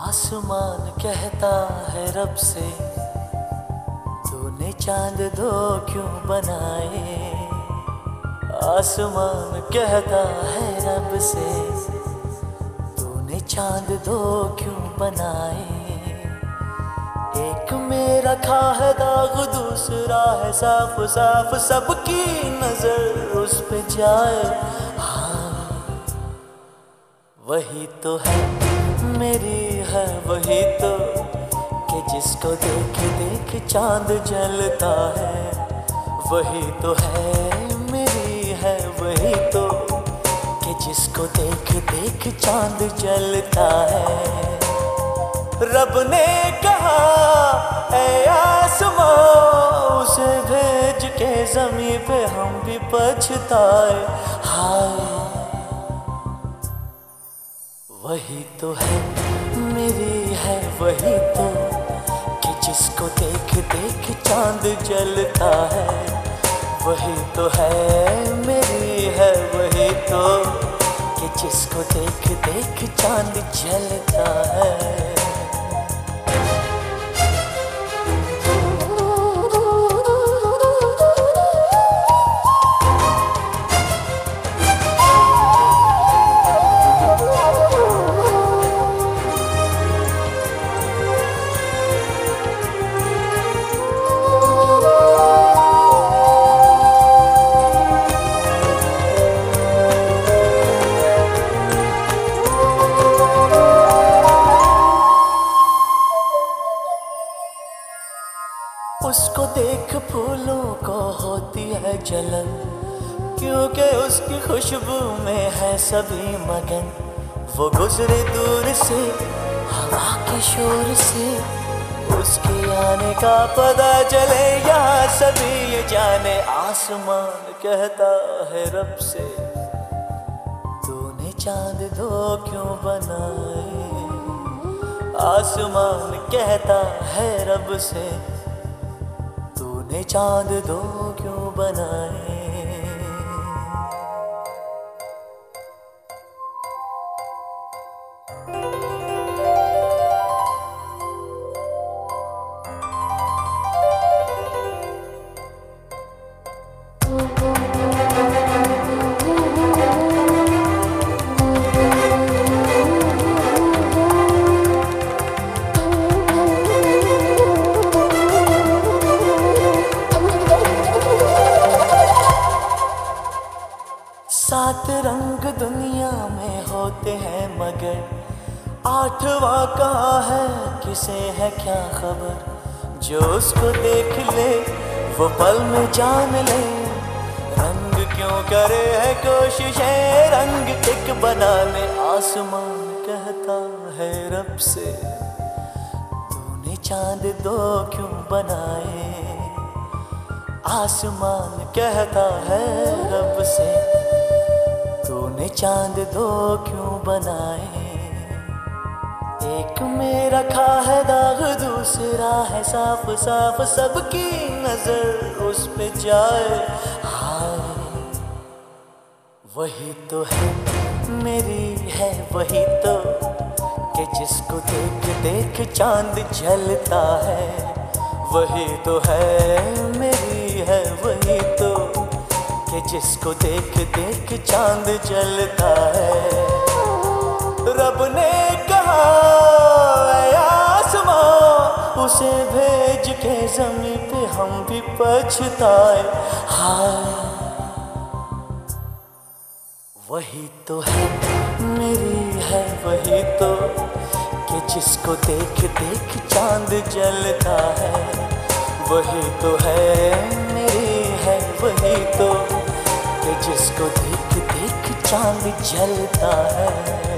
आसमान कहता है रब से, तूने चांद दो क्यों बनाए। आसमान कहता है रब से, तूने चांद दो क्यों बनाए। एक में रखा है दाग, दूसरा है साफ साफ, सबकी नजर उस पे जाए। हाँ वही तो है मेरी है वही तो, कि जिसको देख देख चांद जलता है। वही तो है मेरी है वही तो, कि जिसको देख देख चांद जलता है। रब ने कहा ऐ आसमां, उसे भेज के ज़मीं पे हम भी पछताए। हाय वही तो है मेरी है वही तो, कि जिसको देख देख चांद जलता है। वही तो है मेरी है वही तो, कि जिसको देख देख चांद जलता है। उसको देख फूलों को होती है जलन, क्योंकि उसकी खुशबू में है सभी मगन। वो गुजरे दूर से हवा के शोर से, उसके आने का पता चले यहाँ सभी ये जाने। आसमान कहता है रब से, तूने चांद दो क्यों बनाए। आसमान कहता है रब से, तूने चांद दो क्यों बनाए। सात रंग दुनिया में होते हैं मगर आठवां कहाँ है किसे है क्या खबर। जो उसको देख ले वो पल में जान ले, रंग क्यों करे है कोशिशें रंग एक बनाने। आसमान कहता है रब से, तूने चांद दो क्यों बनाए। आसमान कहता है रब से, तूने चांद दो क्यों बनाए। एक में रखा है दाग, दूसरा है साफ साफ, सबकी नजर उस पे जाए। हाय वही तो है मेरी है वही तो, कि जिसको देख देख चांद जलता है। वही तो है मेरी है वही तो, कि जिसको देख देख चांद जलता है। रब ने कहा ऐ आसमां, उसे भेज के ज़मीं पे हम भी पछताए। हाय वही तो है मेरी है वही तो, कि जिसको देख देख चांद जलता है। वही तो है मेरी है वही तो, कि जिसको देख देख चांद जलता है।